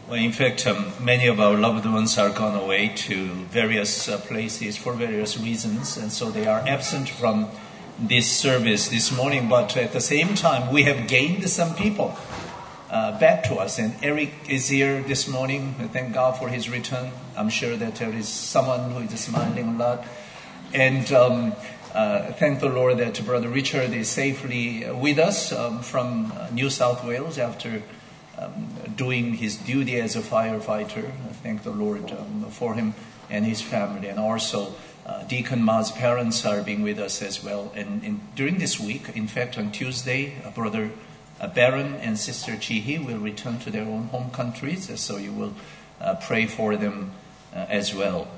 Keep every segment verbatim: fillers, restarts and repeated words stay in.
Well, in fact, um, many of our loved ones are gone away to various uh, places for various reasons, and so they are absent from this service this morning. But at the same time, we have gained some people uh, back to us, and Eric is here this morning. Thank God for his return. I'm sure that there is someone who is smiling a lot. And um, uh, thank the Lord that Brother Richard is safely with us um, from New South Wales after Um, doing his duty as a firefighter. I thank the Lord um, for him and his family. And also uh, Deacon Ma's parents are being with us as well. And, and during this week, in fact on Tuesday, uh, Brother uh, Baron and Sister Chihi will return to their own home countries. So you will uh, pray for them uh, as well.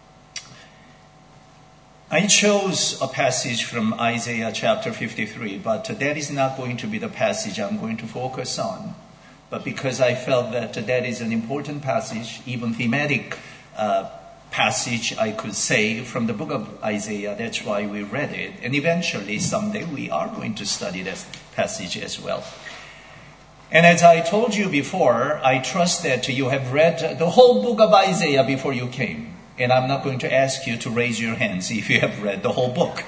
I chose a passage from Isaiah chapter fifty-three, but that is not going to be the passage I'm going to focus on. But because I felt that that is an important passage, even thematic uh, passage, I could say, from the book of Isaiah, that's why we read it. And eventually, someday, we are going to study that passage as well. And as I told you before, I trust that you have read the whole book of Isaiah before you came. And I'm not going to ask you to raise your hands if you have read the whole book.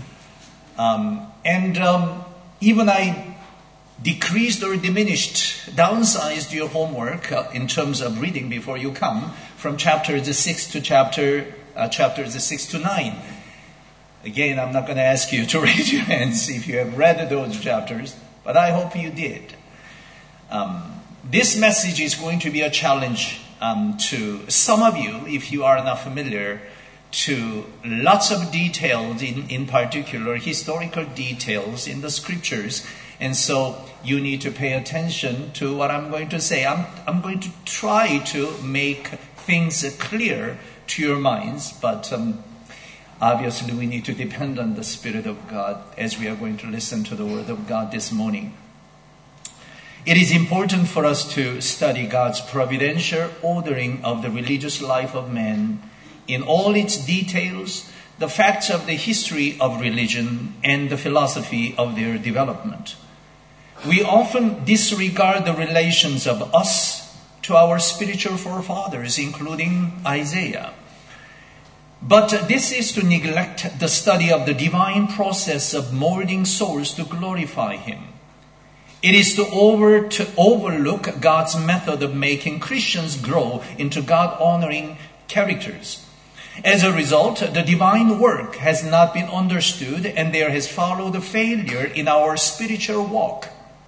Um, and um, even I decreased or diminished, downsized your homework uh, in terms of reading before you come from chapters six to chapter uh, chapters six to nine. Again, I'm not going to ask you to raise your hands if you have read those chapters, but I hope you did. Um, this message is going to be a challenge um, to some of you if you are not familiar to lots of details, in, in particular historical details in the scriptures. And so you need to pay attention to what I'm going to say. I'm, I'm going to try to make things clear to your minds, but um, obviously we need to depend on the Spirit of God as we are going to listen to the Word of God this morning. It is important for us to study God's providential ordering of the religious life of man in all its details, the facts of the history of religion, and the philosophy of their development. We often disregard the relations of us to our spiritual forefathers, including Isaiah. But this is to neglect the study of the divine process of molding souls to glorify Him. It is to, over, to overlook God's method of making Christians grow into God-honoring characters. As a result, the divine work has not been understood, and there has followed a failure in our spiritual walk.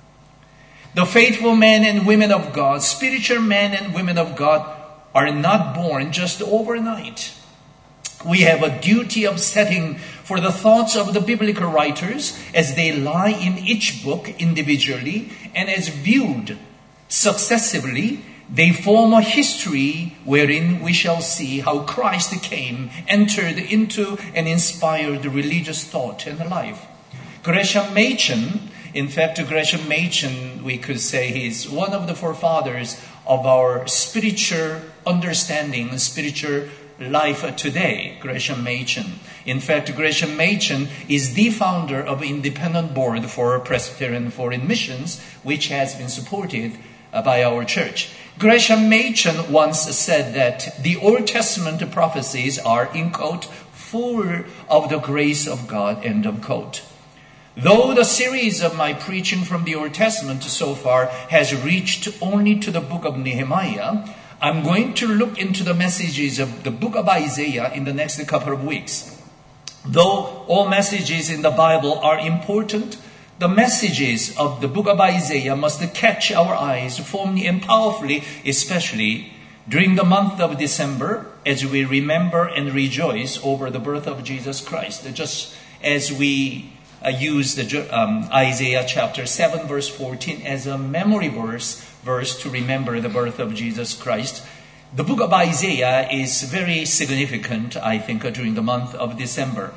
The faithful men and women of God, spiritual men and women of God, are not born just overnight. We have a duty of setting for the thoughts of the biblical writers as they lie in each book individually, and as viewed successively, they form a history wherein we shall see how Christ came, entered into, and inspired religious thought and life. Gresham Machen, in fact, Gresham Machen, we could say he's one of the forefathers of our spiritual understanding, spiritual life today, Gresham Machen. In fact, Gresham Machen is the founder of Independent Board for Presbyterian Foreign Missions, which has been supported by our church. Gresham Machen once said that the Old Testament prophecies are, in quote, full of the grace of God, end of quote. Though the series of my preaching from the Old Testament so far has reached only to the book of Nehemiah, I'm going to look into the messages of the book of Isaiah in the next couple of weeks. Though all messages in the Bible are important, the messages of the book of Isaiah must catch our eyes firmly and powerfully, especially during the month of December, as we remember and rejoice over the birth of Jesus Christ. Just as we uh, use the um, Isaiah chapter seven, verse fourteen as a memory verse, verse to remember the birth of Jesus Christ, the book of Isaiah is very significant, I think, during the month of December.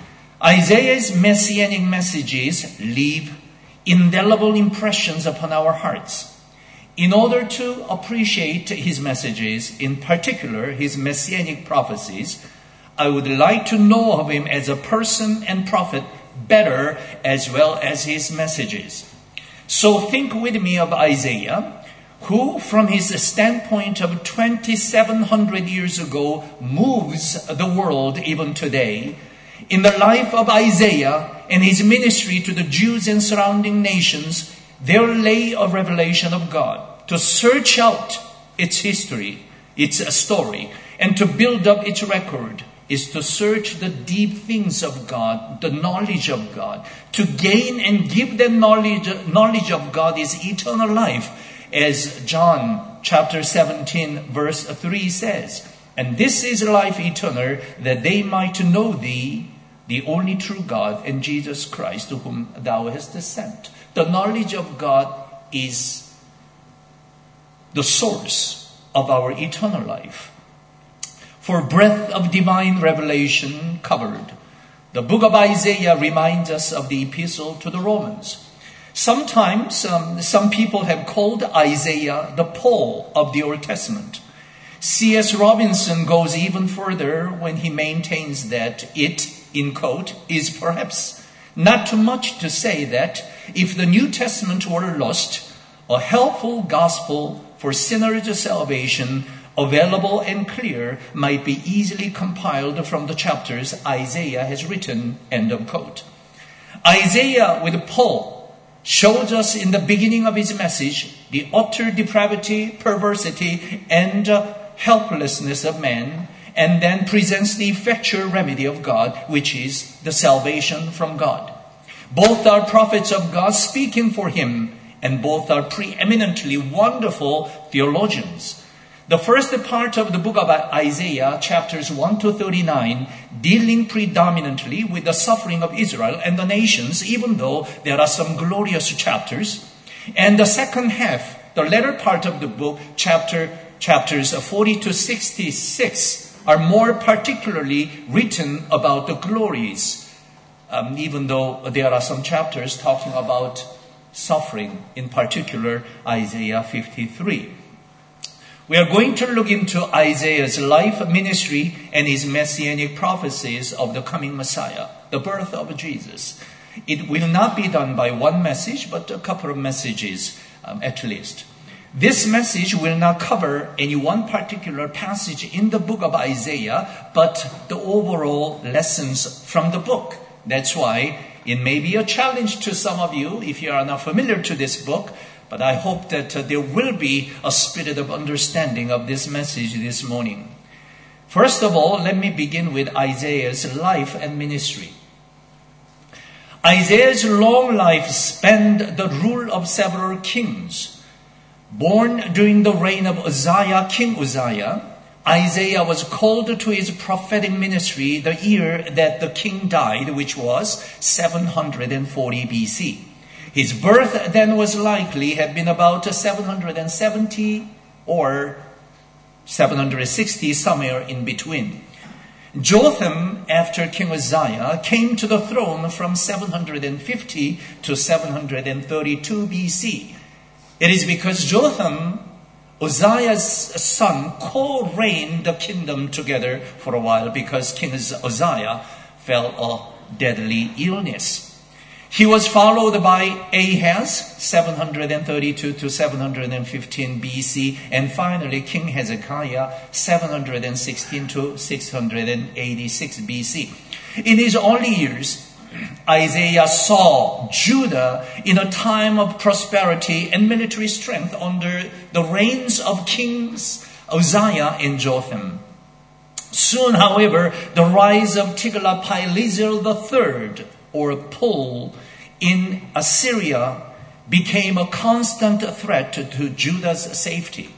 Isaiah's messianic messages leave indelible impressions upon our hearts. In order to appreciate his messages, in particular his messianic prophecies, I would like to know of him as a person and prophet better, as well as his messages. So think with me of Isaiah, who from his standpoint of twenty-seven hundred years ago moves the world even today, in the life of Isaiah and his ministry to the Jews and surrounding nations, there lay a revelation of God. To search out its history, its story, and to build up its record is to search the deep things of God, the knowledge of God. To gain and give them knowledge, knowledge of God is eternal life, as John chapter seventeen verse three says. And this is life eternal, that they might know thee, the only true God, and Jesus Christ, to whom thou hast sent. The knowledge of God is the source of our eternal life. For breadth of divine revelation covered, the book of Isaiah reminds us of the epistle to the Romans. Sometimes um, some people have called Isaiah the Paul of the Old Testament. C S Robinson goes even further when he maintains that it, in quote, is perhaps not too much to say that if the New Testament were lost, a helpful gospel for sinners' salvation, available and clear, might be easily compiled from the chapters Isaiah has written, end of quote. Isaiah with Paul shows us in the beginning of his message the utter depravity, perversity, and uh, helplessness of man, and then presents the effectual remedy of God, which is the salvation from God. Both are prophets of God speaking for him, and both are preeminently wonderful theologians. The first part of the book of Isaiah, chapters one to thirty-nine, dealing predominantly with the suffering of Israel and the nations, even though there are some glorious chapters. And the second half, the latter part of the book, chapter chapters forty to sixty-six, are more particularly written about the glories, um, even though there are some chapters talking about suffering, in particular Isaiah fifty-three. We are going to look into Isaiah's life, ministry, and his messianic prophecies of the coming Messiah, the birth of Jesus. It will not be done by one message, but a couple of messages um, at least. This message will not cover any one particular passage in the book of Isaiah, but the overall lessons from the book. That's why it may be a challenge to some of you if you are not familiar to this book, but I hope that uh, there will be a spirit of understanding of this message this morning. First of all, let me begin with Isaiah's life and ministry. Isaiah's long life spanned the rule of several kings. Born during the reign of Uzziah, King Uzziah, Isaiah was called to his prophetic ministry the year that the king died, which was seven hundred forty B C. His birth then was likely had been about seven hundred seventy or seven hundred sixty, somewhere in between. Jotham, after King Uzziah, came to the throne from seven hundred fifty to seven hundred thirty-two B C. It is because Jotham, Uzziah's son, co-reigned the kingdom together for a while because King Uzziah fell a deadly illness. He was followed by Ahaz, seven hundred thirty-two to seven hundred fifteen B C, and finally King Hezekiah, seven hundred sixteen to six hundred eighty-six B C. In his early years, Isaiah saw Judah in a time of prosperity and military strength under the reigns of kings Uzziah and Jotham. Soon, however, the rise of Tiglath-Pileser the third, or Pul, in Assyria became a constant threat to Judah's safety.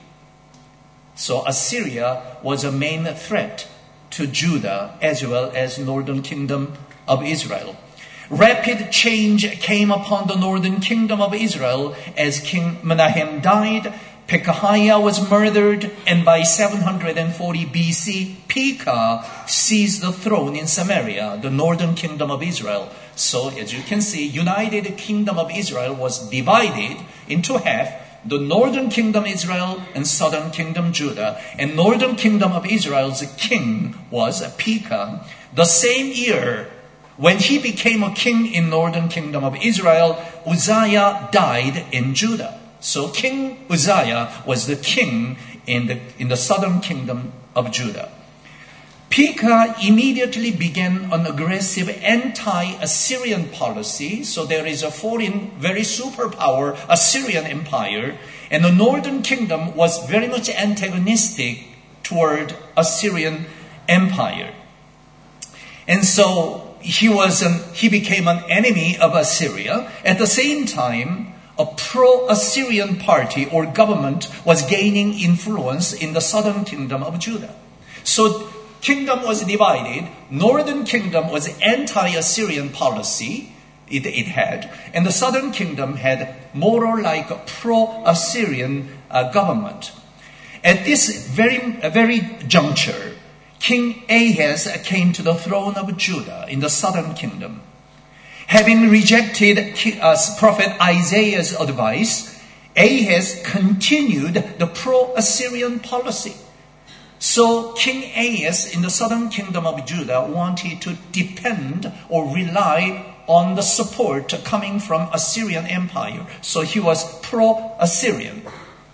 So Assyria was a main threat to Judah as well as northern kingdom of Israel. Rapid change came upon the northern kingdom of Israel as King Menahem died. Pekahiah was murdered, and by seven hundred forty B C, Pekah seized the throne in Samaria, the northern kingdom of Israel. So, as you can see, united kingdom of Israel was divided into half, the northern kingdom Israel and southern kingdom Judah. And northern kingdom of Israel's king was Pekah. The same year, when he became a king in northern kingdom of Israel, Uzziah died in Judah. So King Uzziah was the king in the, in the southern kingdom of Judah. Pekah immediately began an aggressive anti-Assyrian policy. So there is a foreign, very superpower, Assyrian empire. And the northern kingdom was very much antagonistic toward Assyrian empire. And so he was an, he became an enemy of Assyria. At the same time, a pro-Assyrian party or government was gaining influence in the southern kingdom of Judah. So kingdom was divided. Northern kingdom was anti-Assyrian policy it, it had. And the southern kingdom had more or like a pro-Assyrian uh, government. At this very, very juncture, King Ahaz came to the throne of Judah in the southern kingdom. Having rejected uh, Prophet Isaiah's advice, Ahaz continued the pro-Assyrian policy. So King Ahaz in the southern kingdom of Judah wanted to depend or rely on the support coming from Assyrian Empire. So he was pro-Assyrian.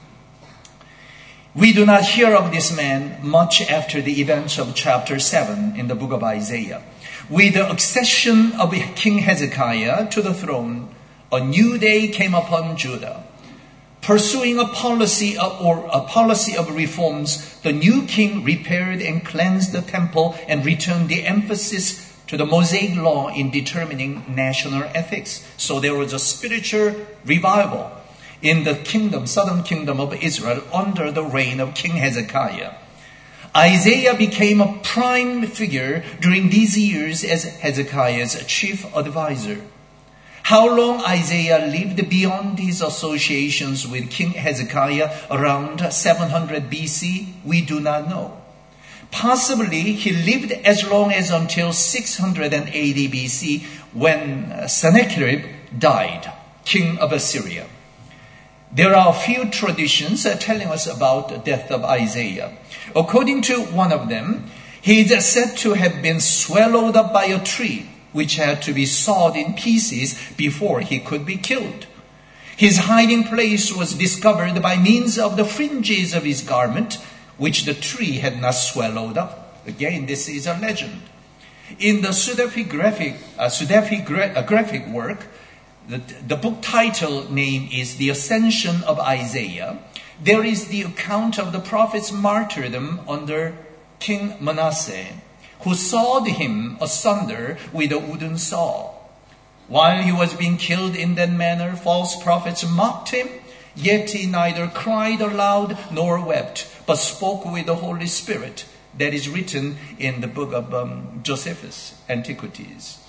We do not hear of this man much after the events of chapter seven in the book of Isaiah. With the accession of King Hezekiah to the throne, a new day came upon Judah. Pursuing a policy of, or a policy of reforms, the new king repaired and cleansed the temple and returned the emphasis to the Mosaic law in determining national ethics. So there was a spiritual revival in the kingdom, southern kingdom of Israel under the reign of King Hezekiah. Isaiah became a prime figure during these years as Hezekiah's chief advisor. How long Isaiah lived beyond his associations with King Hezekiah around seven hundred B C, we do not know. Possibly he lived as long as until six hundred eighty B C when Sennacherib died, king of Assyria. There are a few traditions telling us about the death of Isaiah. According to one of them, he is said to have been swallowed up by a tree, which had to be sawed in pieces before he could be killed. His hiding place was discovered by means of the fringes of his garment, which the tree had not swallowed up. Again, this is a legend. In the pseudepigraphic, uh, pseudepigraphic work, the, the book title name is The Ascension of Isaiah. There is the account of the prophet's martyrdom under King Manasseh, who sawed him asunder with a wooden saw. While he was being killed in that manner, false prophets mocked him, yet he neither cried aloud nor wept, but spoke with the Holy Spirit. That is written in the book of um, Josephus, Antiquities.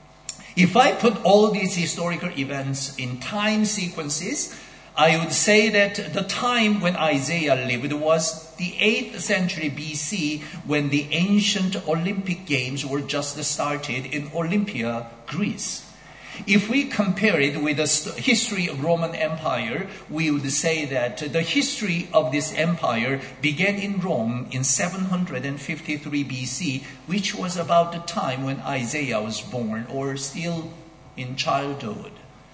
If I put all these historical events in time sequences, I would say that the time when Isaiah lived was the eighth century B C, when the ancient Olympic Games were just started in Olympia, Greece. If we compare it with the history of Roman Empire, we would say that the history of this empire began in Rome in seven hundred fifty-three B C, which was about the time when Isaiah was born or still in childhood.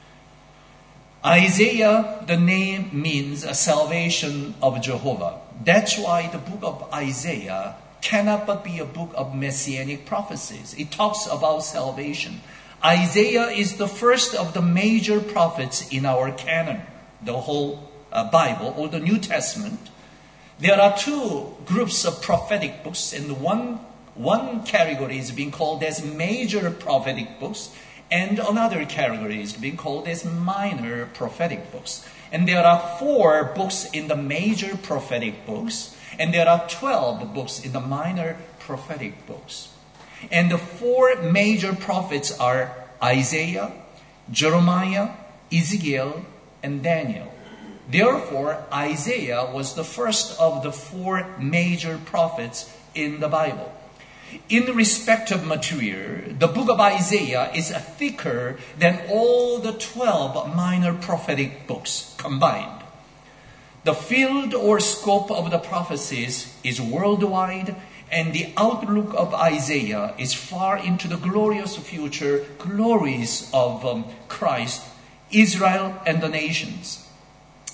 Isaiah, the name means a salvation of Jehovah. That's why the book of Isaiah cannot but be a book of messianic prophecies. It talks about salvation. Isaiah is the first of the major prophets in our canon, the whole uh, Bible or the New Testament. There are two groups of prophetic books, and one, one category is being called as major prophetic books, and another category is being called as minor prophetic books. And there are four books in the major prophetic books, and there are twelve books in the minor prophetic books. And the four major prophets are Isaiah, Jeremiah, Ezekiel, and Daniel. Therefore, Isaiah was the first of the four major prophets in the Bible. In respect of material, the book of Isaiah is thicker than all the twelve minor prophetic books combined. The field or scope of the prophecies is worldwide, and the outlook of Isaiah is far into the glorious future glories of um, Christ, Israel, and the nations.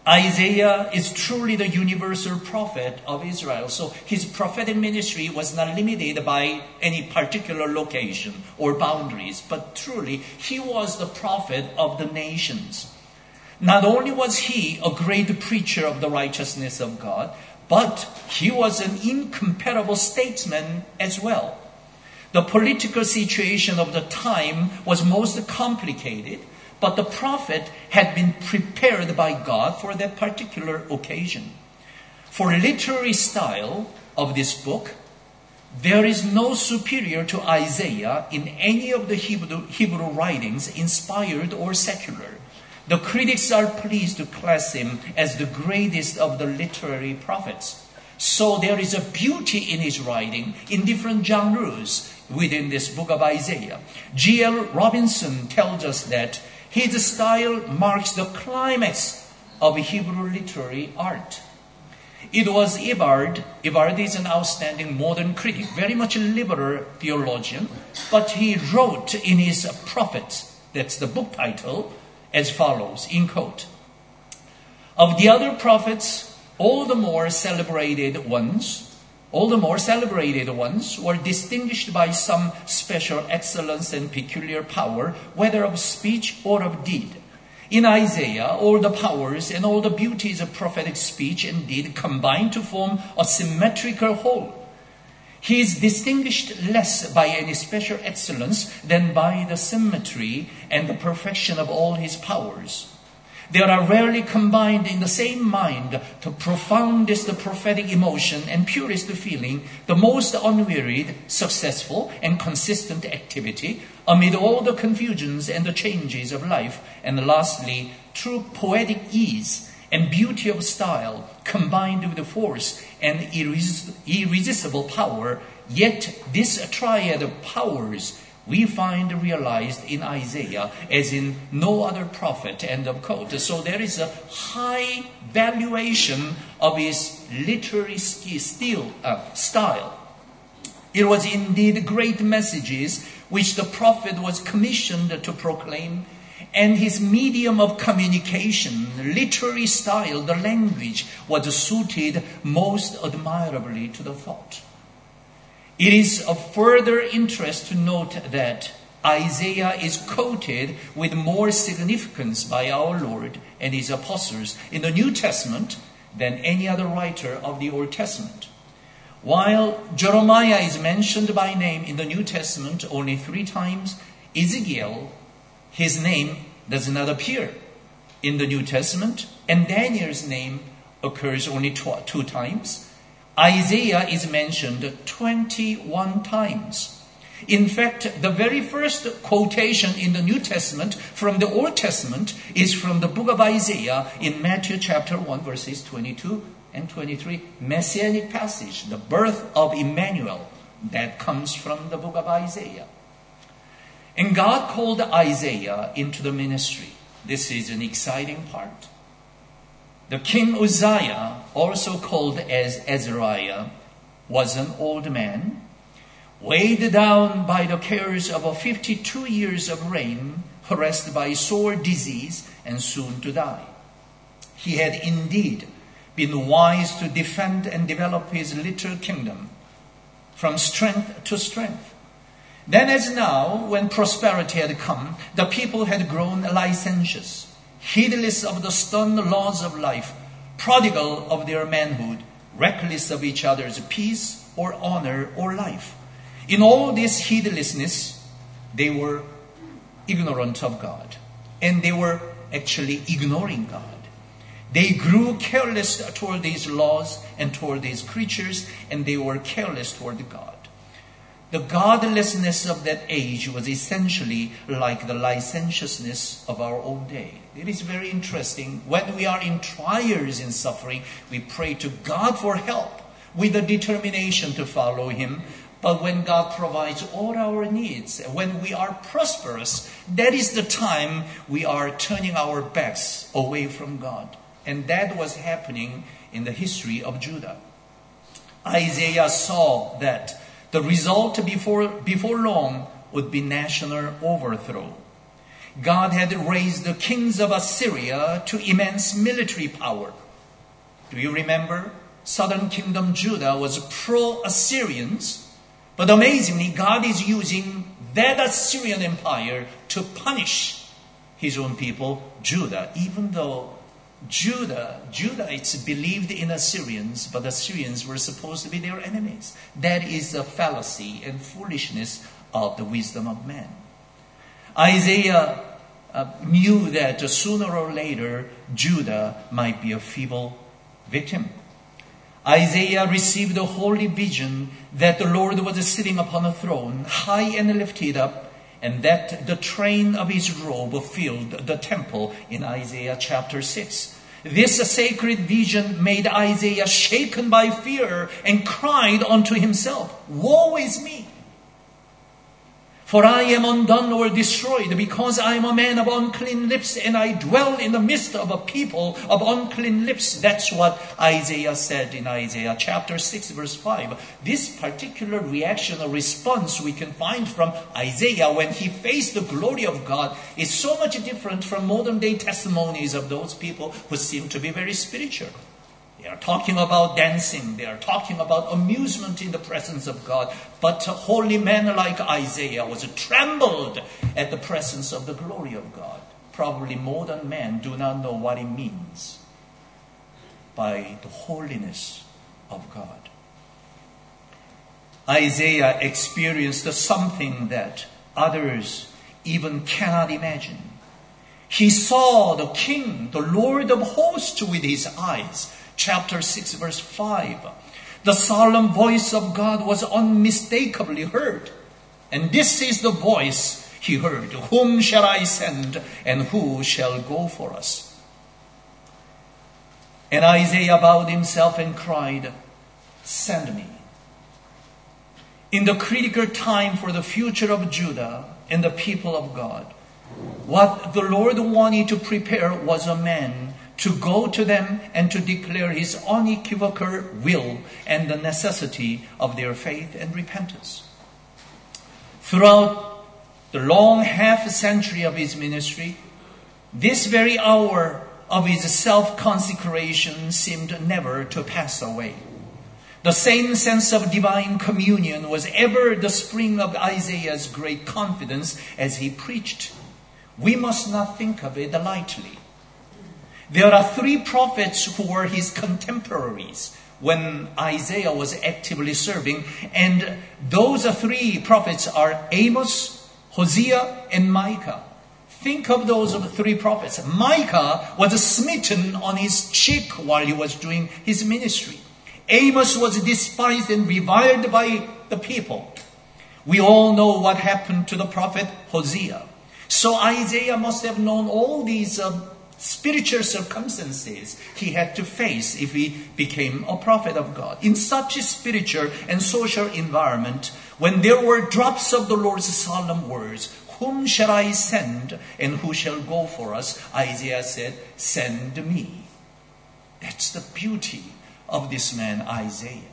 Isaiah is truly the universal prophet of Israel. So his prophetic ministry was not limited by any particular location or boundaries, but truly he was the prophet of the nations. Not only was he a great preacher of the righteousness of God, but he was an incomparable statesman as well. The political situation of the time was most complicated, but the prophet had been prepared by God for that particular occasion. For literary style of this book, there is no superior to Isaiah in any of the Hebrew, Hebrew writings, inspired or secular. The critics are pleased to class him as the greatest of the literary prophets. So there is a beauty in his writing in different genres within this book of Isaiah. G L Robinson tells us that his style marks the climax of Hebrew literary art. It was Ibard. Ibard is an outstanding modern critic, very much a liberal theologian, but he wrote in his Prophets, that's the book title, as follows, in quote, "Of the other prophets, all the more celebrated ones, all the more celebrated ones were distinguished by some special excellence and peculiar power, whether of speech or of deed. In Isaiah, all the powers and all the beauties of prophetic speech and deed combine to form a symmetrical whole. He is distinguished less by any special excellence than by the symmetry and the perfection of all his powers. They are rarely combined in the same mind the profoundest prophetic emotion and purest feeling, the most unwearied, successful, and consistent activity amid all the confusions and the changes of life, and lastly, true poetic ease and beauty of style combined with the force and irres- irresistible power. Yet this triad of powers we find realized in Isaiah as in no other prophet," end of quote. So there is a high valuation of his literary skill, uh, style. It was indeed great messages which the prophet was commissioned to proclaim, and his medium of communication, literary style, the language, was suited most admirably to the thought. It is of further interest to note that Isaiah is quoted with more significance by our Lord and his apostles in the New Testament than any other writer of the Old Testament. While Jeremiah is mentioned by name in the New Testament only three times, Ezekiel, his name does not appear in the New Testament, and Daniel's name occurs only tw- two times. Isaiah is mentioned twenty-one times. In fact, the very first quotation in the New Testament from the Old Testament is from the book of Isaiah in Matthew chapter one, verses twenty-two and twenty-three, messianic passage, the birth of Emmanuel, that comes from the book of Isaiah. And God called Isaiah into the ministry. This is an exciting part. The king Uzziah, also called as Azariah, was an old man, weighed down by the cares of a fifty-two years of reign, harassed by sore disease, and soon to die. He had indeed been wise to defend and develop his little kingdom from strength to strength. Then as now, when prosperity had come, the people had grown licentious, heedless of the stern laws of life, prodigal of their manhood, reckless of each other's peace or honor or life. In all this heedlessness, they were ignorant of God, and they were actually ignoring God. They grew careless toward these laws and toward these creatures, and they were careless toward God. The godlessness of that age was essentially like the licentiousness of our own day. It is very interesting. When we are in trials and suffering, we pray to God for help with the determination to follow Him. But when God provides all our needs, when we are prosperous, that is the time we are turning our backs away from God. And that was happening in the history of Judah. Isaiah saw that the result before, before long would be national overthrow. God had raised the kings of Assyria to immense military power. Do you remember? Southern kingdom Judah was pro-Assyrians, but amazingly, God is using that Assyrian empire to punish his own people, Judah, even though Judah, Judahites believed in Assyrians, but Assyrians were supposed to be their enemies. That is the fallacy and foolishness of the wisdom of man. Isaiah uh, knew that sooner or later, Judah might be a feeble victim. Isaiah received a holy vision that the Lord was sitting upon a throne, high and lifted up, and that the train of his robe filled the temple in Isaiah chapter six. This sacred vision made Isaiah shaken by fear and cried unto himself, "Woe is me! For I am undone or destroyed, because I am a man of unclean lips, and I dwell in the midst of a people of unclean lips." That's what Isaiah said in Isaiah chapter six, verse five. This particular reaction or response we can find from Isaiah when he faced the glory of God is so much different from modern day testimonies of those people who seem to be very spiritual. They are talking about dancing. They are talking about amusement in the presence of God. But a holy man like Isaiah was trembled at the presence of the glory of God. Probably modern men do not know what it means by the holiness of God. Isaiah experienced something that others even cannot imagine. He saw the King, the Lord of hosts, with his eyes. Chapter six, verse five. The solemn voice of God was unmistakably heard. And this is the voice he heard. "Whom shall I send, and who shall go for us?" And Isaiah bowed himself and cried, "Send me." In the critical time for the future of Judah and the people of God, what the Lord wanted to prepare was a man to go to them and to declare his unequivocal will and the necessity of their faith and repentance. Throughout the long half century of his ministry, this very hour of his self-consecration seemed never to pass away. The same sense of divine communion was ever the spring of Isaiah's great confidence as he preached. We must not think of it lightly. There are three prophets who were his contemporaries when Isaiah was actively serving, and those three prophets are Amos, Hosea, and Micah. Think of those three prophets. Micah was smitten on his cheek while he was doing his ministry. Amos was despised and reviled by the people. We all know what happened to the prophet Hosea. So Isaiah must have known all these uh, spiritual circumstances he had to face if he became a prophet of God. In such a spiritual and social environment, when there were drops of the Lord's solemn words, "Whom shall I send, and who shall go for us?" Isaiah said, "Send me." That's the beauty of this man Isaiah.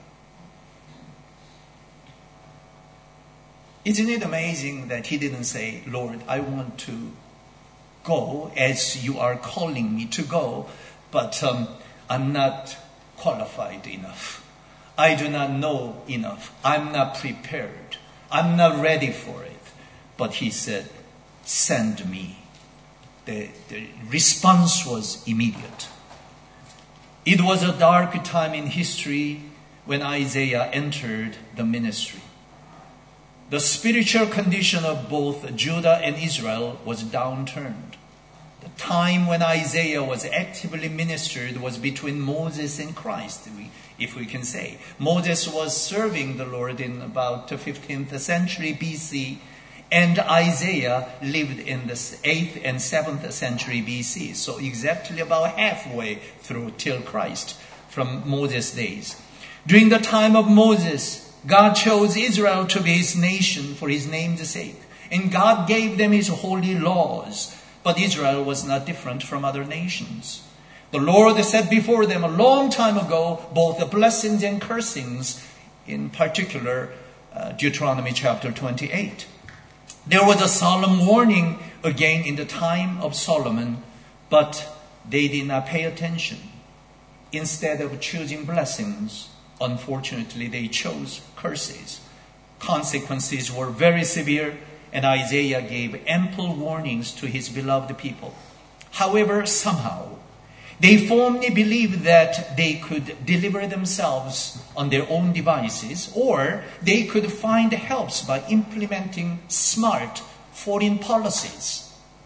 Isn't it amazing that he didn't say, "Lord, I want to go as you are calling me to go, but um, I'm not qualified enough. I do not know enough. I'm not prepared. I'm not ready for it." But he said, "Send me." The, the response was immediate. It was a dark time in history when Isaiah entered the ministry. The spiritual condition of both Judah and Israel was downturned. The time when Isaiah was actively ministered was between Moses and Christ, if we can say. Moses was serving the Lord in about the fifteenth century B C, and Isaiah lived in the eighth and seventh century B C. So exactly about halfway through till Christ, from Moses' days. During the time of Moses, God chose Israel to be his nation for his name's sake. And God gave them his holy laws. But Israel was not different from other nations. The Lord set before them a long time ago both the blessings and cursings, in particular uh, Deuteronomy chapter twenty-eight. There was a solemn warning again in the time of Solomon, but they did not pay attention. Instead of choosing blessings, unfortunately, they chose curses. Consequences were very severe, and Isaiah gave ample warnings to his beloved people. However, somehow, they firmly believed that they could deliver themselves on their own devices, or they could find helps by implementing smart foreign policies.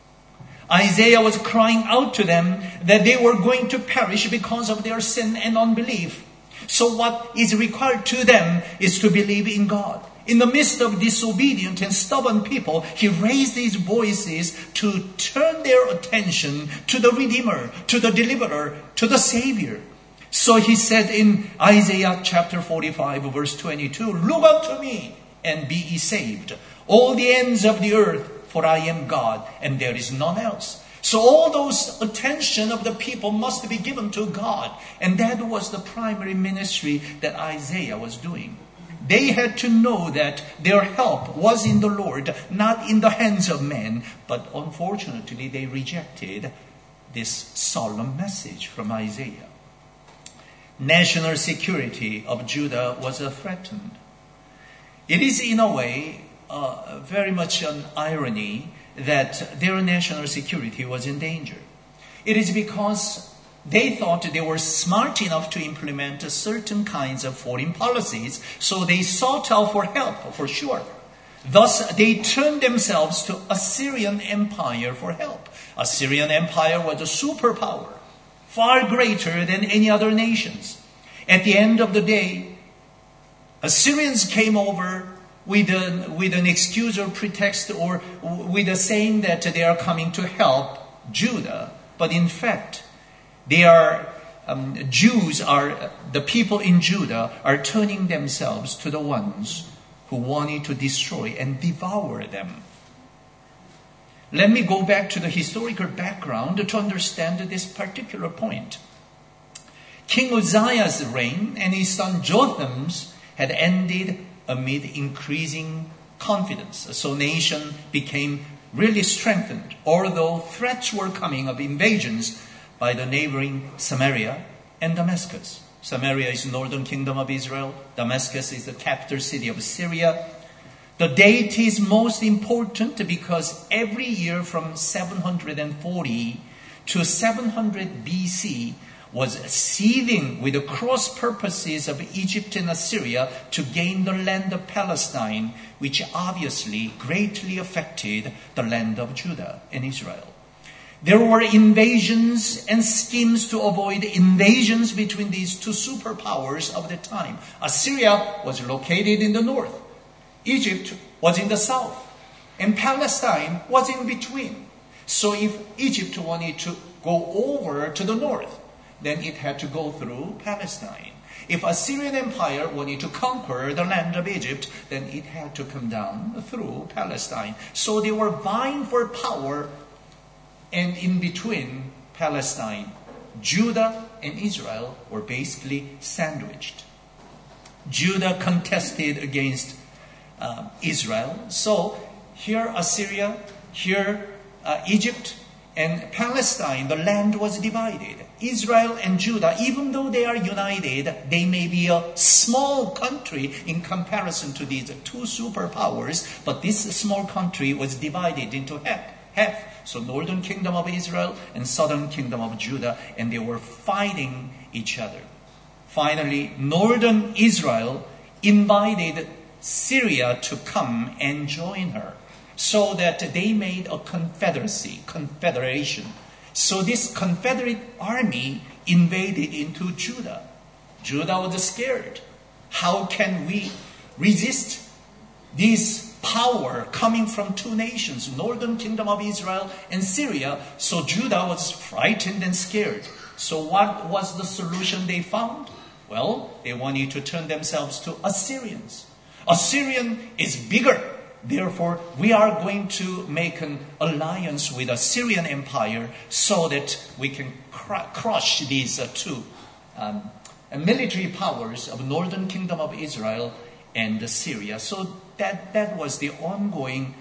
Isaiah was crying out to them that they were going to perish because of their sin and unbelief. So what is required to them is to believe in God. In the midst of disobedient and stubborn people, he raised his voices to turn their attention to the Redeemer, to the Deliverer, to the Savior. So he said in Isaiah chapter forty-five, verse twenty-two, "Look unto me and be ye saved, all the ends of the earth, for I am God, and there is none else." So all those attention of the people must be given to God. And that was the primary ministry that Isaiah was doing. They had to know that their help was in the Lord, not in the hands of men. But unfortunately, they rejected this solemn message from Isaiah. National security of Judah was threatened. It is in a way uh, very much an irony that their national security was in danger. It is because they thought they were smart enough to implement certain kinds of foreign policies, so they sought out for help, for sure. Thus, they turned themselves to Assyrian Empire for help. Assyrian Empire was a superpower, far greater than any other nations. At the end of the day, Assyrians came over with, a, with an excuse or pretext, or with a saying that they are coming to help Judah. But in fact, they are um, Jews are the people in Judah are turning themselves to the ones who wanted to destroy and devour them. Let me go back to the historical background to understand this particular point. King Uzziah's reign and his son Jotham's had ended amid increasing confidence. So nation became really strengthened, although threats were coming of invasions by the neighboring Samaria and Damascus. Samaria is the northern kingdom of Israel. Damascus is the capital city of Syria. The date is most important because every year from seven hundred forty to seven hundred B C was seething with the cross purposes of Egypt and Assyria to gain the land of Palestine, which obviously greatly affected the land of Judah and Israel. There were invasions and schemes to avoid invasions between these two superpowers of the time. Assyria was located in the north. Egypt was in the south. And Palestine was in between. So if Egypt wanted to go over to the north, then it had to go through Palestine. If Assyrian Empire wanted to conquer the land of Egypt, then it had to come down through Palestine. So they were vying for power. And in between Palestine, Judah and Israel were basically sandwiched. Judah contested against uh, Israel. So here Assyria, here uh, Egypt, and Palestine, the land was divided. Israel and Judah, even though they are united, they may be a small country in comparison to these two superpowers, but this small country was divided into half. half. So northern kingdom of Israel and southern kingdom of Judah, and they were fighting each other. Finally, northern Israel invited Syria to come and join her, so that they made a confederacy, confederation. So this confederate army invaded into Judah. Judah was scared. How can we resist this power coming from two nations, northern kingdom of Israel and Syria? So Judah was frightened and scared. So what was the solution they found? Well, they wanted to turn themselves to Assyrians. Assyrian is bigger. Therefore, we are going to make an alliance with the Assyrian Empire so that we can cr- crush these uh, two um, military powers of northern kingdom of Israel and Syria. So that, that was the ongoing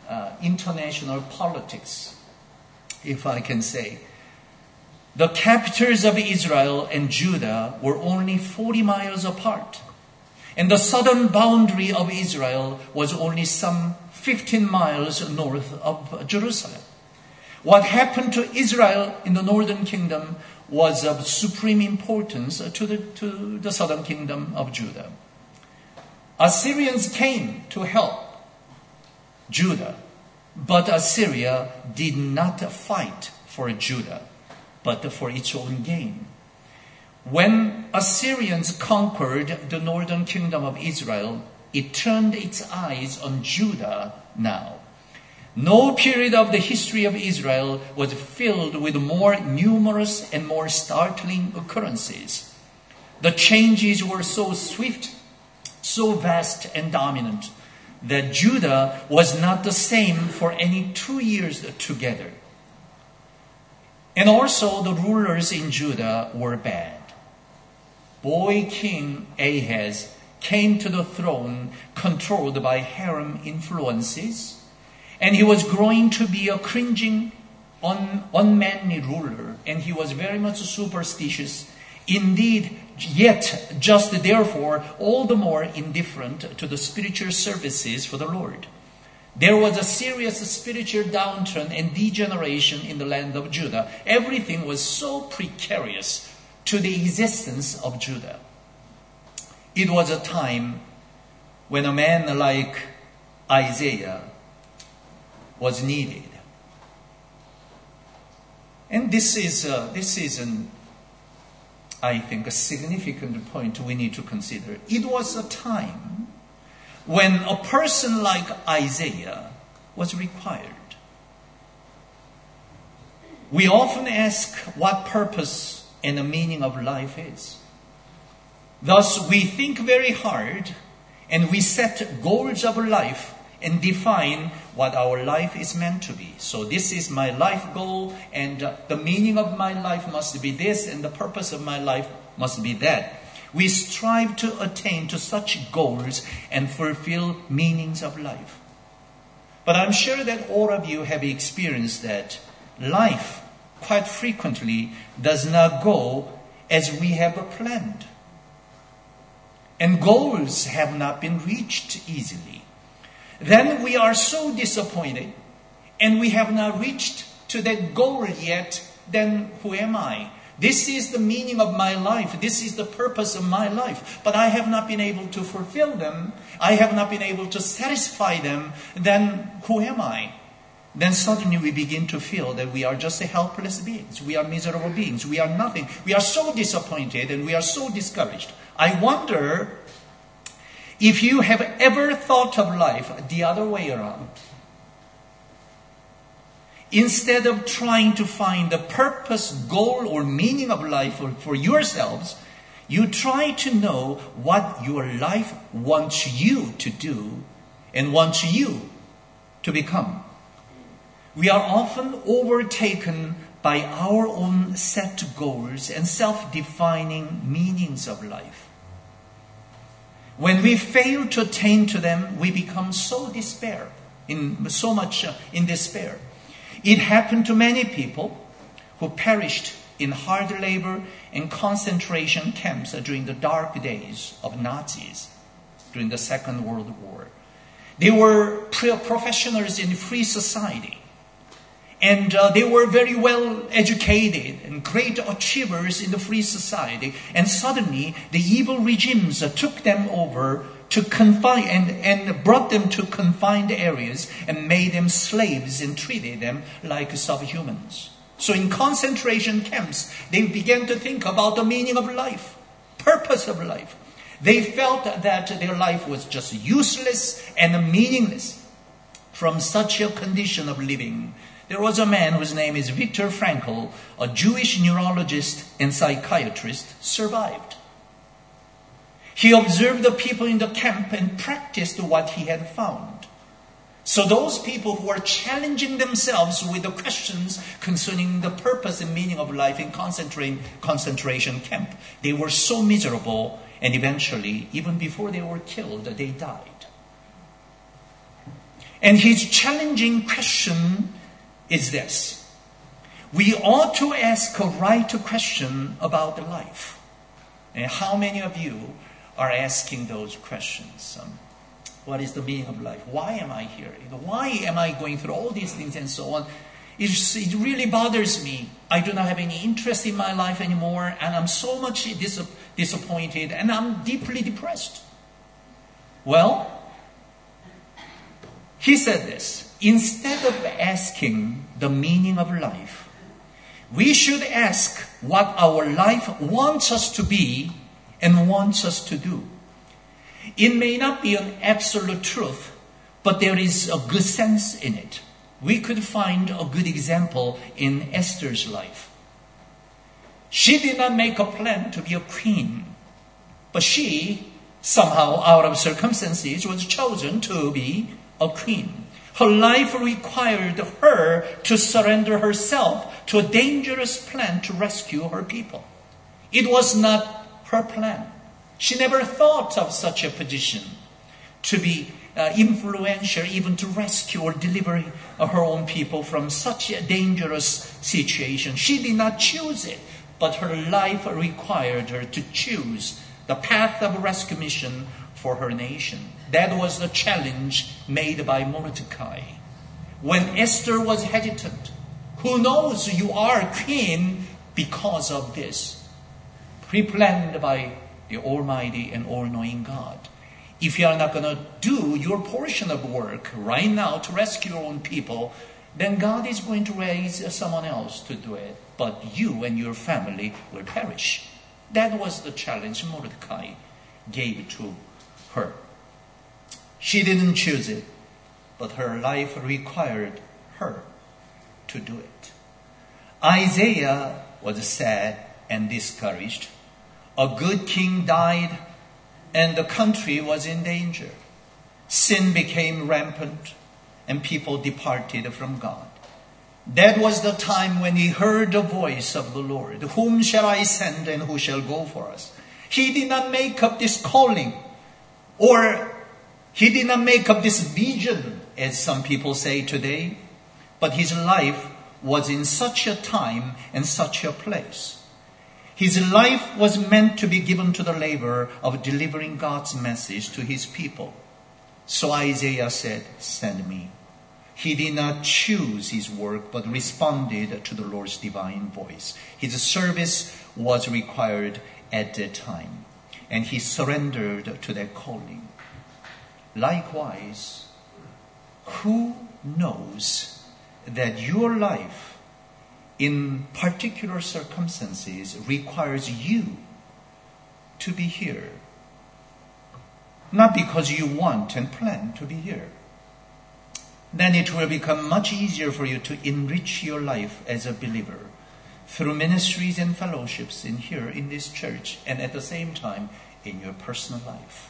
uh, international politics, if I can say. The capitals of Israel and Judah were only forty miles apart. And the southern boundary of Israel was only some fifteen miles north of Jerusalem. What happened to Israel in the northern kingdom was of supreme importance to the, to the southern kingdom of Judah. Assyrians came to help Judah, but Assyria did not fight for Judah, but for its own gain. When Assyrians conquered the northern kingdom of Israel, it turned its eyes on Judah now. No period of the history of Israel was filled with more numerous and more startling occurrences. The changes were so swift, so vast and dominant, that Judah was not the same for any two years together. And also the rulers in Judah were bad. Boy King Ahaz came to the throne controlled by harem influences, and he was growing to be a cringing, un- unmanly ruler, and he was very much superstitious. Indeed, yet just therefore all the more indifferent to the spiritual services for the Lord. There was a serious spiritual downturn and degeneration in the land of Judah. Everything was so precarious to the existence of Judah. It was a time when a man like Isaiah was needed. And this is, uh, this is an, I think, a significant point we need to consider. It was a time when a person like Isaiah was required. We often ask what purpose and the meaning of life is. Thus, we think very hard and we set goals of life and define what our life is meant to be. So this is my life goal, and uh, the meaning of my life must be this, and the purpose of my life must be that. We strive to attain to such goals and fulfill meanings of life. But I'm sure that all of you have experienced that life quite frequently does not go as we have planned. And goals have not been reached easily. Then we are so disappointed, and we have not reached to that goal yet. Then who am I? This is the meaning of my life. This is the purpose of my life. But I have not been able to fulfill them. I have not been able to satisfy them. Then who am I? Then suddenly we begin to feel that we are just helpless beings. We are miserable beings. We are nothing. We are so disappointed and we are so discouraged. I wonder if you have ever thought of life the other way around. Instead of trying to find the purpose, goal, or meaning of life for, for yourselves, you try to know what your life wants you to do and wants you to become. We are often overtaken by our own set goals and self-defining meanings of life. When we fail to attain to them, we become so despair, in so much uh, in despair. It happened to many people who perished in hard labor and concentration camps during the dark days of Nazis during the Second World War. They were professionals in free society. And uh, they were very well educated and great achievers in the free society. And suddenly, the evil regimes uh, took them over to confine and, and brought them to confined areas and made them slaves and treated them like subhumans. So in concentration camps, they began to think about the meaning of life, purpose of life. They felt that their life was just useless and meaningless. From such a condition of living, there was a man whose name is Viktor Frankl, a Jewish neurologist and psychiatrist, survived. He observed the people in the camp and practiced what he had found. So those people who were challenging themselves with the questions concerning the purpose and meaning of life in concentration camp, they were so miserable, and eventually, even before they were killed, they died. And his challenging question is this. We ought to ask a right question about life. And how many of you are asking those questions? Um, what is the meaning of life? Why am I here? Why am I going through all these things and so on? It's, it really bothers me. I do not have any interest in my life anymore, and I'm so much dis- disappointed, and I'm deeply depressed. Well, he said this. Instead of asking the meaning of life, we should ask what our life wants us to be and wants us to do. It may not be an absolute truth, but there is a good sense in it. We could find a good example in Esther's life. She did not make a plan to be a queen, but she, somehow out of circumstances, was chosen to be a queen. Her life required her to surrender herself to a dangerous plan to rescue her people. It was not her plan. She never thought of such a position, to be uh, influential, even to rescue or deliver her own people from such a dangerous situation. She did not choose it, but her life required her to choose the path of rescue mission for her nation. That was the challenge made by Mordecai. When Esther was hesitant, who knows, you are queen because of this, pre-planned by the Almighty and all-knowing God. If you are not going to do your portion of work right now to rescue your own people, then God is going to raise someone else to do it. But you and your family will perish. That was the challenge Mordecai gave to her. She didn't choose it, but her life required her to do it. Isaiah was sad and discouraged. A good king died, and the country was in danger. Sin became rampant, and people departed from God. That was the time when he heard the voice of the Lord. Whom shall I send, and who shall go for us? He did not make up this calling, or he did not make up this vision, as some people say today, but his life was in such a time and such a place. His life was meant to be given to the labor of delivering God's message to his people. So Isaiah said, send me. He did not choose his work, but responded to the Lord's divine voice. His service was required at that time, and he surrendered to that calling. Likewise, who knows that your life in particular circumstances requires you to be here? Not because you want and plan to be here. Then it will become much easier for you to enrich your life as a believer through ministries and fellowships in here in this church, and at the same time in your personal life.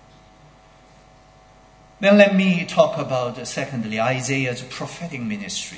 Then let me talk about, uh, secondly, Isaiah's prophetic ministry.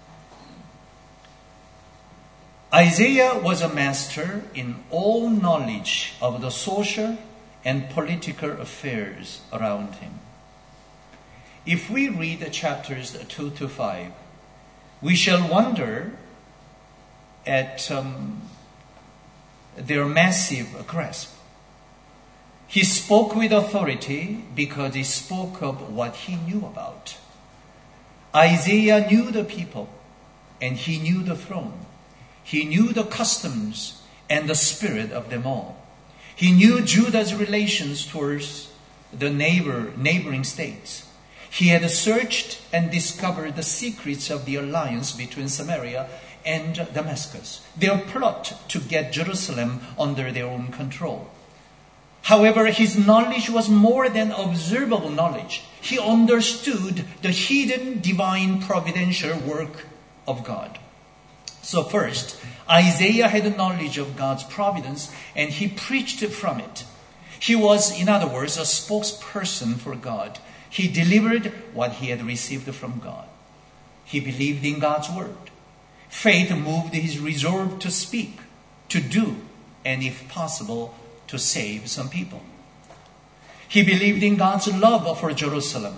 Isaiah was a master in all knowledge of the social and political affairs around him. If we read chapters two to five, we shall wonder at um, their massive grasp. He spoke with authority because he spoke of what he knew about. Isaiah knew the people, and he knew the throne. He knew the customs and the spirit of them all. He knew Judah's relations towards the neighbor, neighboring states. He had searched and discovered the secrets of the alliance between Samaria and Damascus, their plot to get Jerusalem under their own control. However, his knowledge was more than observable knowledge. He understood the hidden divine providential work of God. So first, Isaiah had knowledge of God's providence, and he preached from it. He was, in other words, a spokesperson for God. He delivered what he had received from God. He believed in God's word. Faith moved his resolve to speak, to do, and if possible, to save some people. He believed in God's love for Jerusalem.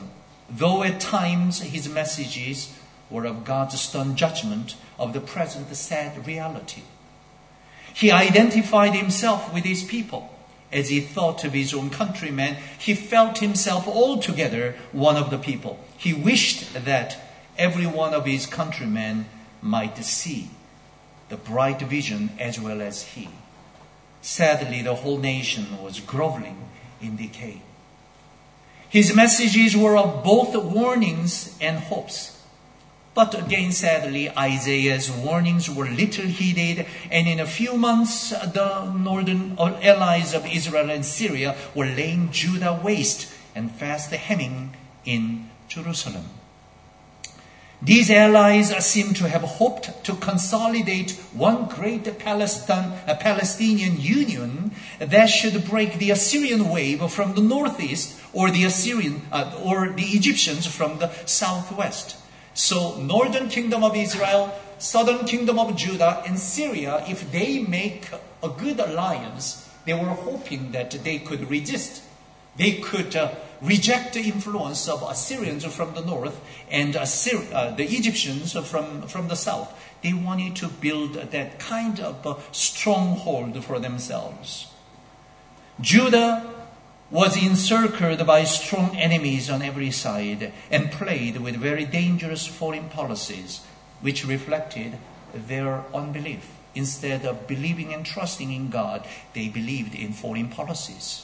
though at times his messages were of God's stern judgment of the present sad reality. He identified himself with his people. As he thought of his own countrymen, he felt himself altogether one of the people. He wished that every one of his countrymen might see the bright vision as well as he. Sadly, the whole nation was groveling in decay. His messages were of both warnings and hopes. But again, sadly, Isaiah's warnings were little heeded, and in a few months, the northern allies of Israel and Syria were laying Judah waste and fast hemming in Jerusalem. These allies seem to have hoped to consolidate one great Palestine, uh, Palestinian union that should break the Assyrian wave from the northeast, or the Assyrian uh, or the Egyptians from the southwest. So, northern kingdom of Israel, southern kingdom of Judah, and Syria, if they make a good alliance, they were hoping that they could resist. They could uh, reject the influence of Assyrians from the north and Assyri- uh, the Egyptians from, from the south. They wanted to build that kind of uh, stronghold for themselves. Judah was encircled by strong enemies on every side and played with very dangerous foreign policies, which reflected their unbelief. Instead of believing and trusting in God, they believed in foreign policies.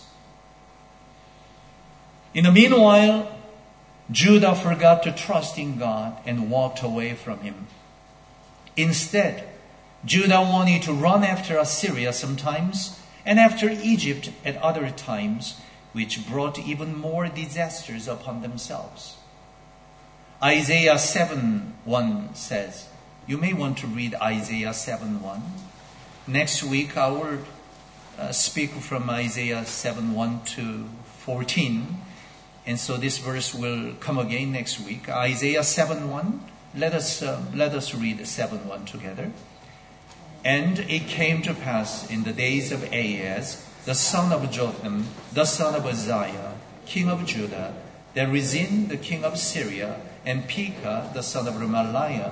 In the meanwhile, Judah forgot to trust in God and walked away from him. Instead, Judah wanted to run after Assyria sometimes and after Egypt at other times, which brought even more disasters upon themselves. Isaiah seven one says, you may want to read Isaiah seven one. Next week I will uh, speak from Isaiah seven one to fourteen. And so this verse will come again next week. Isaiah seven one. Let us, uh, let us read seven one together. And it came to pass in the days of Ahaz, the son of Jotham, the son of Uzziah, king of Judah, that Rezin, the king of Syria, and Pekah, the son of Remaliah,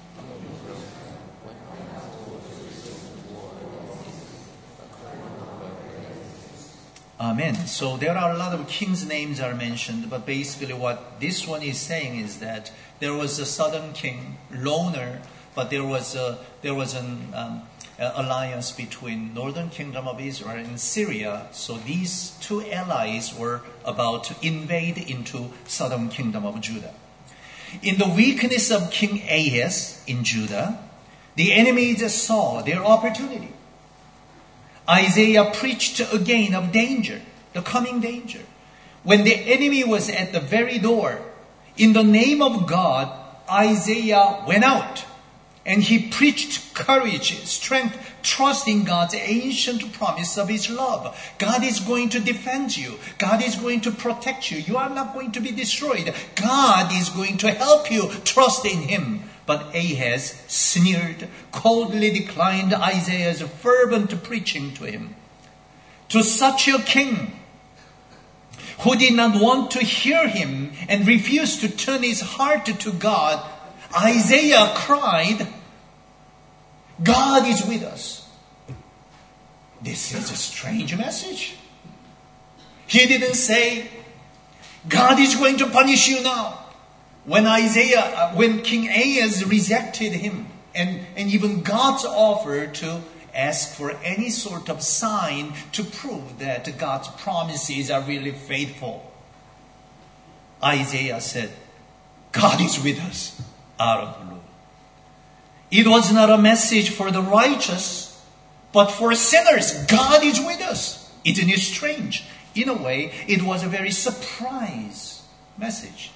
Amen. So there are a lot of kings' names are mentioned, but basically what this one is saying is that there was a southern king, loner, but there was a, there was an um, alliance between northern kingdom of Israel and Syria. So these two allies were about to invade into southern kingdom of Judah. In the weakness of King Ahaz in Judah, the enemies saw their opportunity. Isaiah preached again of danger, the coming danger. When the enemy was at the very door, in the name of God, Isaiah went out and he preached courage, strength, trust in God's ancient promise of his love. God is going to defend you. God is going to protect you. You are not going to be destroyed. God is going to help you. Trust in him. But Ahaz sneered, coldly declined Isaiah's fervent preaching to him. To such a king who did not want to hear him and refused to turn his heart to God, Isaiah cried, God is with us. This is a strange message. He didn't say, God is going to punish you now. When Isaiah, when King Ahaz rejected him, and, and even God's offer to ask for any sort of sign to prove that God's promises are really faithful, Isaiah said, God is with us, out of blue. It was not a message for the righteous, but for sinners. God is with us. Isn't it strange? In a way, it was a very surprise message.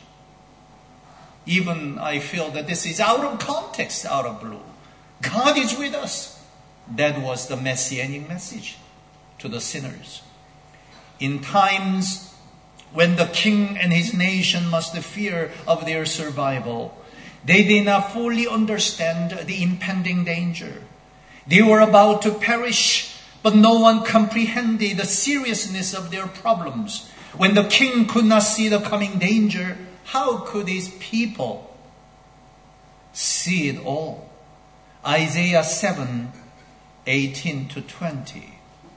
Even I feel that this is out of context, out of blue. God is with us. That was the messianic message to the sinners. In times when the king and his nation must fear of their survival, they did not fully understand the impending danger. They were about to perish, but no one comprehended the seriousness of their problems. When the king could not see the coming danger, How could these people see it all? Isaiah seven, eighteen to twenty.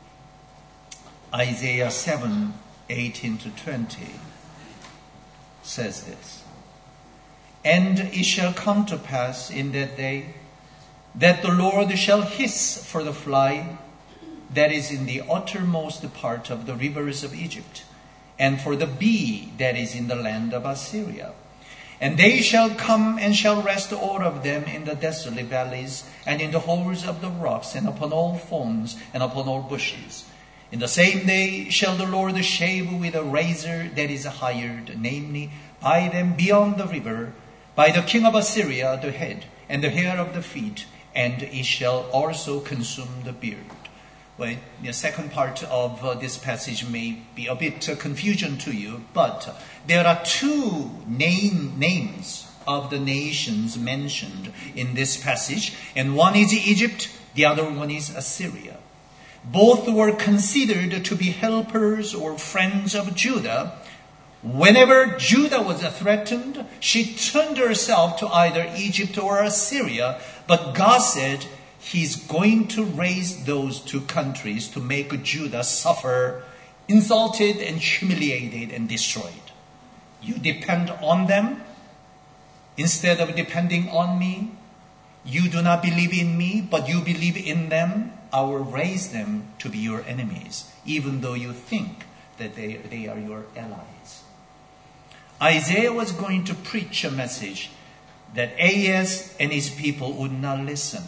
Isaiah seven, eighteen to twenty says this. And it shall come to pass in that day that the Lord shall hiss for the fly that is in the uttermost part of the rivers of Egypt, and for the bee that is in the land of Assyria. And they shall come and shall rest all of them in the desolate valleys, and in the holes of the rocks, and upon all thorns, and upon all bushes. In the same day shall the Lord shave with a razor that is hired, namely, by them beyond the river, by the king of Assyria the head, and the hair of the feet, and it shall also consume the beard. Well, the second part of uh, this passage may be a bit uh, confusion to you, but uh, there are two name, names of the nations mentioned in this passage, and one is Egypt, the other one is Assyria. Both were considered to be helpers or friends of Judah. Whenever Judah was threatened, she turned herself to either Egypt or Assyria, but God said He's going to raise those two countries to make Judah suffer, insulted and humiliated and destroyed. You depend on them instead of depending on me. You do not believe in me, but you believe in them. I will raise them to be your enemies, even though you think that they, they are your allies. Isaiah was going to preach a message that Ahaz and his people would not listen.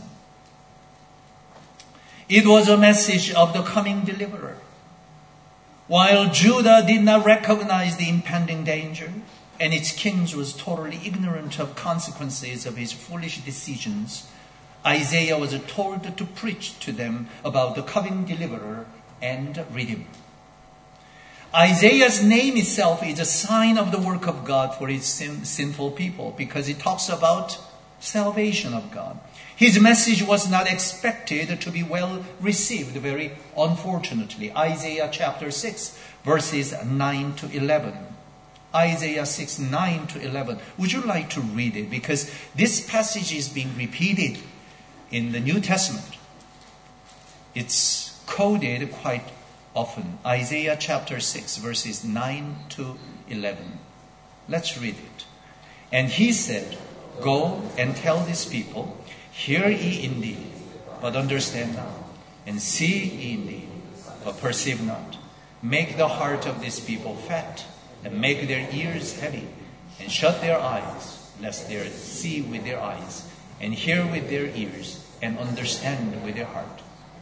It was a message of the coming deliverer. While Judah did not recognize the impending danger, and its king was totally ignorant of consequences of his foolish decisions, Isaiah was told to preach to them about the coming deliverer and redeemer. Isaiah's name itself is a sign of the work of God for his sin, sinful people, because it talks about salvation of God. His message was not expected to be well received, very unfortunately. Isaiah chapter six, verses nine to eleven. Isaiah six, nine to eleven. Would you like to read it? Because this passage is being repeated in the New Testament. It's quoted quite often. Isaiah chapter six, verses nine to eleven. Let's read it. And he said, "Go and tell this people, hear ye indeed, but understand not, and see ye indeed, but perceive not. Make the heart of this people fat, and make their ears heavy, and shut their eyes, lest they see with their eyes, and hear with their ears, and understand with their heart."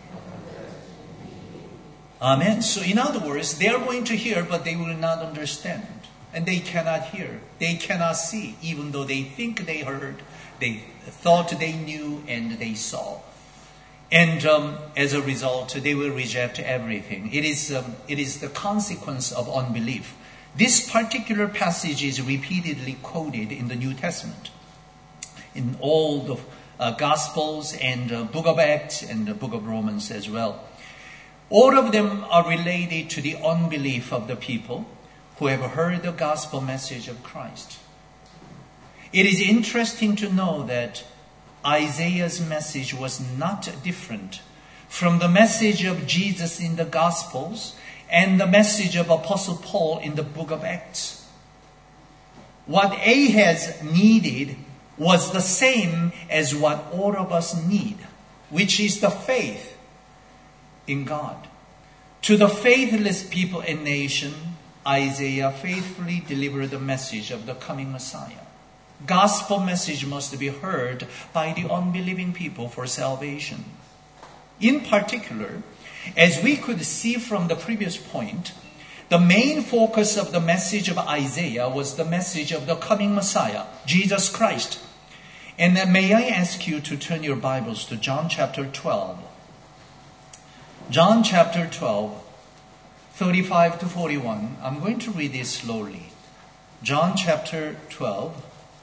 Amen. So in other words, they are going to hear, but they will not understand. And they cannot hear. They cannot see, even though they think they heard, they thought they knew, and they saw. And um, as a result, they will reject everything. It is, um, it is the consequence of unbelief. This particular passage is repeatedly quoted in the New Testament, in all the uh, Gospels and uh, Book of Acts and the Book of Romans as well. All of them are related to the unbelief of the people who have heard the gospel message of Christ. It is interesting to know that Isaiah's message was not different from the message of Jesus in the Gospels and the message of Apostle Paul in the book of Acts. What Ahaz needed was the same as what all of us need, which is the faith in God. To the faithless people and nation, Isaiah faithfully delivered the message of the coming Messiah. Gospel message must be heard by the unbelieving people for salvation. In particular, as we could see from the previous point, the main focus of the message of Isaiah was the message of the coming Messiah, Jesus Christ. And may I ask you to turn your Bibles to John chapter twelve. John chapter twelve, thirty-five to forty-one. I'm going to read this slowly. John chapter twelve,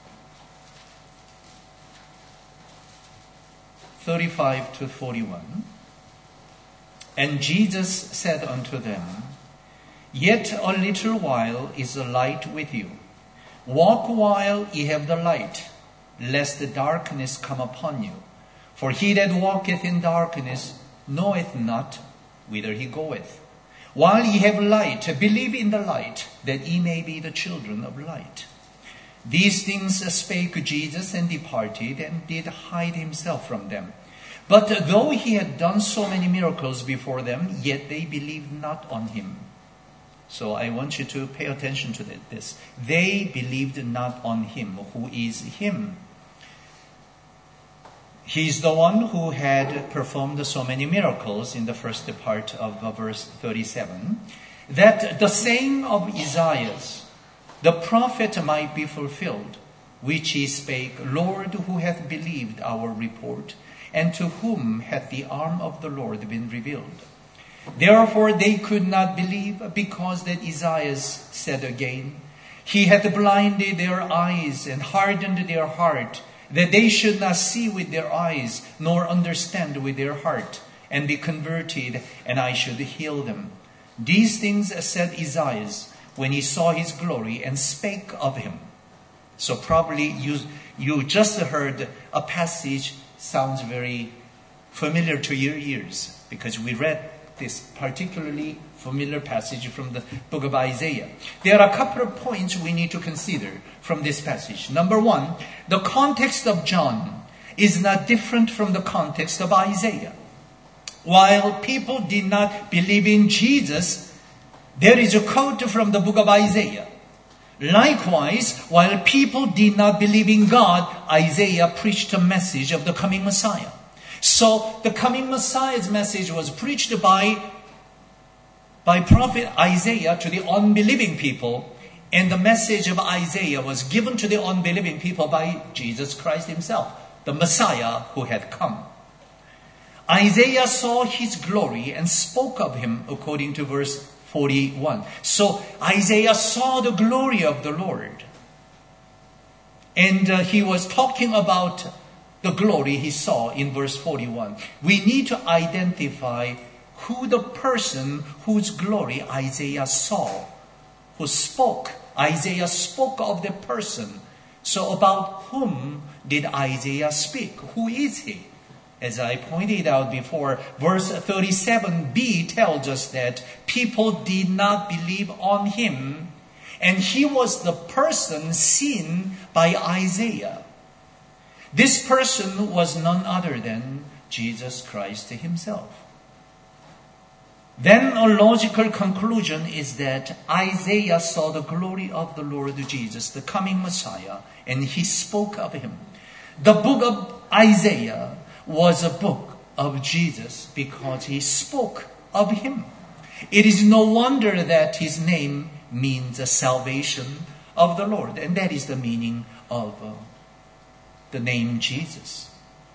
thirty-five to forty-one. And Jesus said unto them, "Yet a little while is the light with you. Walk while ye have the light, lest the darkness come upon you. For he that walketh in darkness knoweth not whither he goeth. While ye have light, believe in the light, that ye may be the children of light. These things spake Jesus, and departed, and did hide himself from them. But though he had done so many miracles before them, yet they believed not on him. So I want you to pay attention to this. They believed not on him. Who is him? He is the one who had performed so many miracles in the first part of verse thirty-seven, that the saying of Isaiah, the prophet, might be fulfilled, which he spake, Lord, who hath believed our report, and to whom hath the arm of the Lord been revealed? Therefore they could not believe, because that Isaiah said again, He hath blinded their eyes and hardened their heart, that they should not see with their eyes, nor understand with their heart, and be converted, and I should heal them. These things said Isaiah when he saw his glory, and spake of him. So probably you, you just heard a passage sounds very familiar to your ears, because we read this particularly familiar passage from the book of Isaiah. There are a couple of points we need to consider from this passage. Number one, the context of John is not different from the context of Isaiah. While people did not believe in Jesus, there is a quote from the book of Isaiah. Likewise, while people did not believe in God, Isaiah preached a message of the coming Messiah. So the coming Messiah's message was preached by, by prophet Isaiah to the unbelieving people, and the message of Isaiah was given to the unbelieving people by Jesus Christ himself, the Messiah who had come. Isaiah saw his glory and spoke of him according to verse forty-one. So Isaiah saw the glory of the Lord. And uh, he was talking about the glory he saw in verse forty-one. We need to identify who the person whose glory Isaiah saw, who spoke. Isaiah spoke of the person. So about whom did Isaiah speak? Who is he? As I pointed out before, verse thirty-seven b tells us that people did not believe on him, and he was the person seen by Isaiah. This person was none other than Jesus Christ himself. Then a logical conclusion is that Isaiah saw the glory of the Lord Jesus, the coming Messiah, and he spoke of him. The book of Isaiah was a book of Jesus because he spoke of him. It is no wonder that his name means a salvation of the Lord, and that is the meaning of uh, the name Jesus.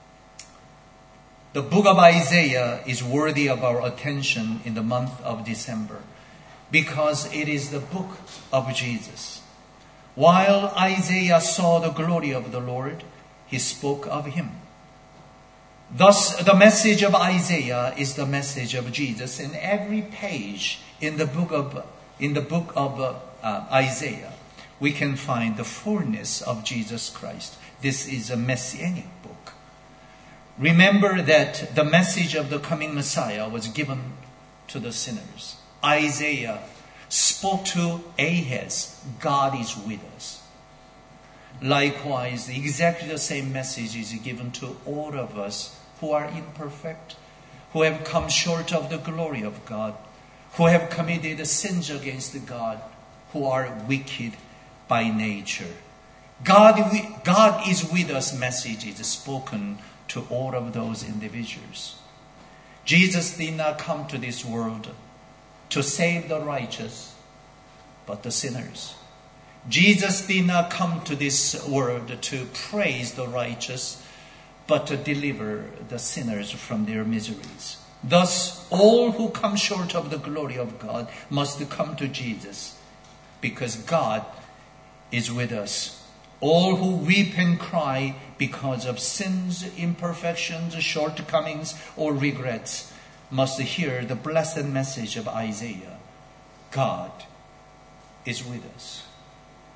The book of Isaiah is worthy of our attention in the month of December because it is the book of Jesus. While Isaiah saw the glory of the Lord, he spoke of him. Thus, the message of Isaiah is the message of Jesus. In every page in the book of in the book of uh, uh, Isaiah, we can find the fullness of Jesus Christ. This is a messianic book. Remember that the message of the coming Messiah was given to the sinners. Isaiah spoke to Ahaz, God is with us. Likewise, exactly the same message is given to all of us who are imperfect, who have come short of the glory of God, who have committed sins against God, who are wicked by nature. God, God is with us message is spoken to all of those individuals. Jesus did not come to this world to save the righteous, but the sinners. Jesus did not come to this world to praise the righteous, but to deliver the sinners from their miseries. Thus, all who come short of the glory of God must come to Jesus, because God is with us. All who weep and cry because of sins, imperfections, shortcomings, or regrets must hear the blessed message of Isaiah. God is with us.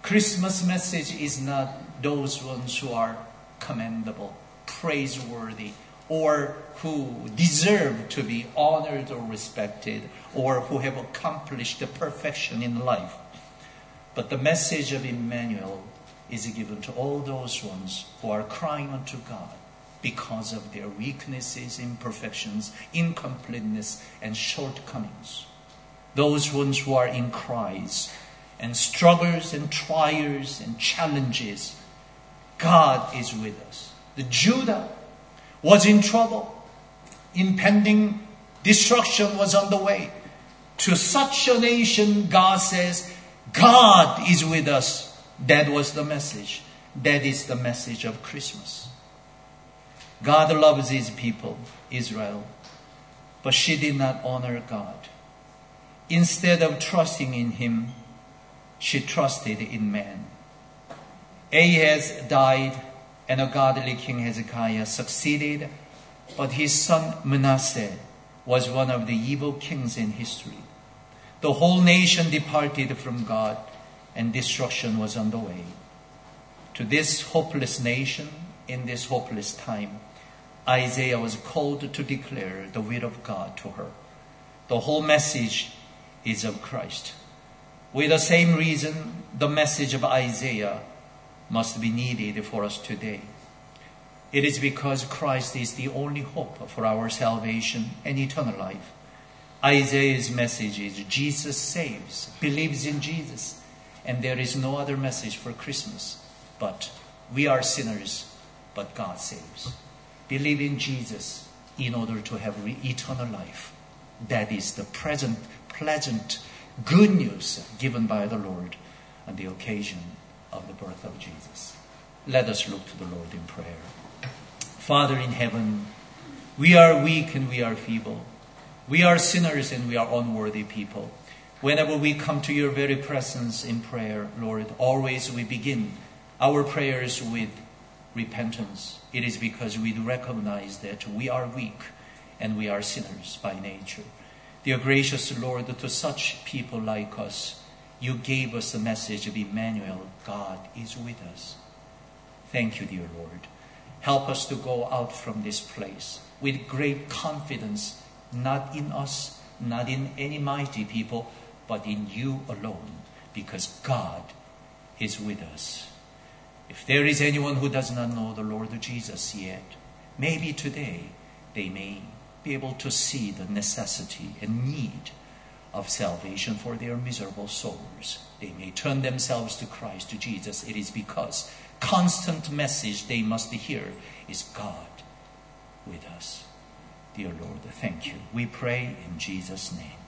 Christmas message is not those ones who are commendable, praiseworthy, or who deserve to be honored or respected, or who have accomplished the perfection in life. But the message of Emmanuel is given to all those ones who are crying unto God because of their weaknesses, imperfections, incompleteness, and shortcomings. Those ones who are in cries and struggles and trials and challenges, God is with us. The Judah was in trouble. Impending destruction was on the way. To such a nation, God says, God is with us. That was the message. That is the message of Christmas. God loves his people, Israel, but she did not honor God. Instead of trusting in him, she trusted in man. Ahaz died, and a godly king Hezekiah succeeded, but his son Manasseh was one of the evil kings in history. The whole nation departed from God, and destruction was on the way. To this hopeless nation, in this hopeless time, Isaiah was called to declare the will of God to her. The whole message is of Christ. With the same reason, the message of Isaiah must be needed for us today. It is because Christ is the only hope for our salvation and eternal life. Isaiah's message is Jesus saves, believes in Jesus, and there is no other message for Christmas. But we are sinners, but God saves. Believe in Jesus in order to have eternal life. That is the present, pleasant, good news given by the Lord on the occasion of the birth of Jesus. Let us look to the Lord in prayer. Father in heaven, we are weak and we are feeble. We are sinners and we are unworthy people. Whenever we come to your very presence in prayer, Lord, always we begin our prayers with repentance. It is because we recognize that we are weak and we are sinners by nature. Dear gracious Lord, to such people like us, you gave us the message of Emmanuel, God is with us. Thank you, dear Lord. Help us to go out from this place with great confidence, not in us, not in any mighty people, but in you alone, because God is with us. If there is anyone who does not know the Lord Jesus yet, maybe today they may be able to see the necessity and need of salvation for their miserable souls. They may turn themselves to Christ, to Jesus. It is because constant message they must hear is God with us. Dear Lord, thank you. We pray in Jesus' name.